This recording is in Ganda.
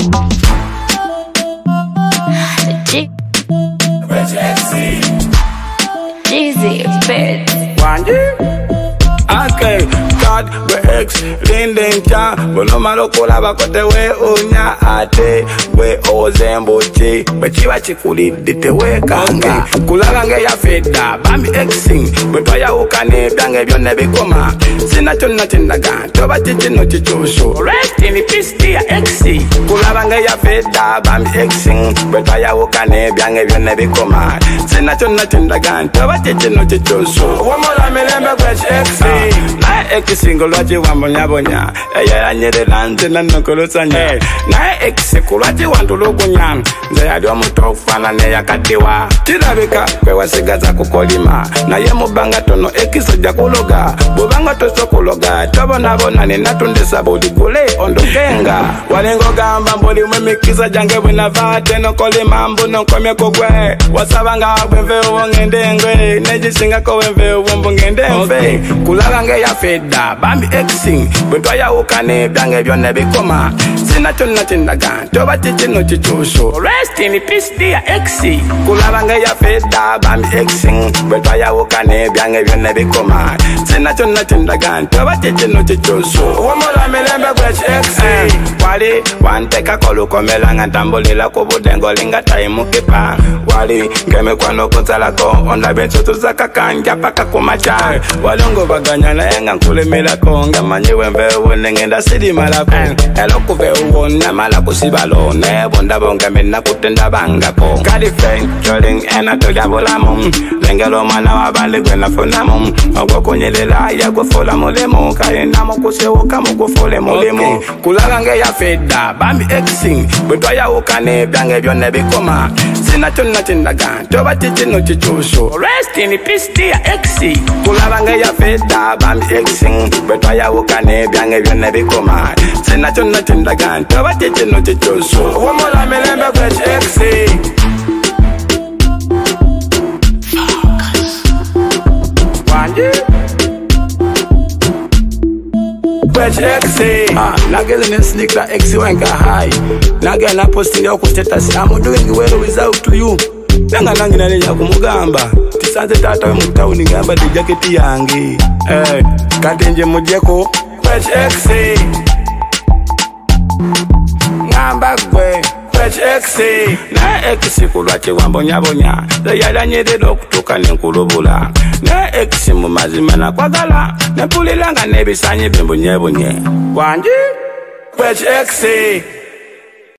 Jeezy, bitch. Okay, God, we ex, Lindencha, Bono Malokola, Bakote, we Unya, Ate, we Ozemboche, Bechiva Chikuli, Dite, we Kanga, Kulanga ya Feda, Bami exing, Betoya Ukane, Bange, Yonebikoma, Sinaton Natindaga, Toba Tichino Chichosho, rest in the peace, dear exi, Kulanga ya Feda, Bami exing, Betoya Ukane, Bange, Yonebikoma, Sinaton Natindaga, Toba Tichino Chichosho, one more Lamember, exi. Na ekisingo lwaji wambonyabonya eyera nyere lante nanokolosanye na ekisekulwaji wantulugunya nze yali omuto okufaanana eyakaddiwa kirabika kwewasigaza kukolima naye mubanga tono ekisojja kuloga bwebanga tosokuloga tobonabona ninatundisa buligule ondogenga walinga ogamba mbulimu emikisa gyange bwenava tenokolima mbu nonkomyeko gwe wasabanga bwenveewo ng'endengwe negisingako wenveewo mbu ng'endemve kulabanga ya Feda, Bambi exing, Betoya Ukane, Bange Yonebikoma, Sinaton Natindaga, Toba Tichino Chichosho, rest in the peace, dear exi, Kulabanga ya Feda, Bambi exing, Betoya Ukane, Bange Yonebikoma, Sinaton Natindaga, Toba Tichino Chichosho, Womola Melembe Bridge exi, Wali, one take a colo comelanga tambolila kubudengo linga taimu kipa, Wali, Game Kwano Kozalako, on the bench to Zakakanja Paka Kumacha, Walongo Bagana. Nkule mela konga manye wembe ngenda sidi malako eloko ve wona mala kusibalo ne bonda bonga menna kutenda banga ko kali fen joling ena to jabolamo lengelo mana wabale gwena fonamo ogokonyelela ya gofola molemo kaenda mokusewo kamugofole molemo kulanga ya Feda Bambi exing Betoya Ukane Bange Yonebikoma Sinaton Natindaga Toba Tichino Chichosho rest in peace dear exi kulanga ya Feda Bambi exing Betoya Ukane Bange Yonebikoma Sinaton Natindaga Toba Tichino Chichosho Womola Melembe Bridge exi Nagel in sneak la exi wenga high. Nagel na posting your status. I'm doing well without you. Nanga nangina leja kumugamba. Tisanze tata we mutauni gamba di jaketi yangi. Katenje mujeko. Patch exi. Ngamba gwe. Patch exi. Na exi kulwache wambonyabonya. Zayala nyede dokutuka nenkulubula. Na exi mumazimana kwa gala. Nepulilanga nebisanye bimbunye bunye. Wanji? Patch exi.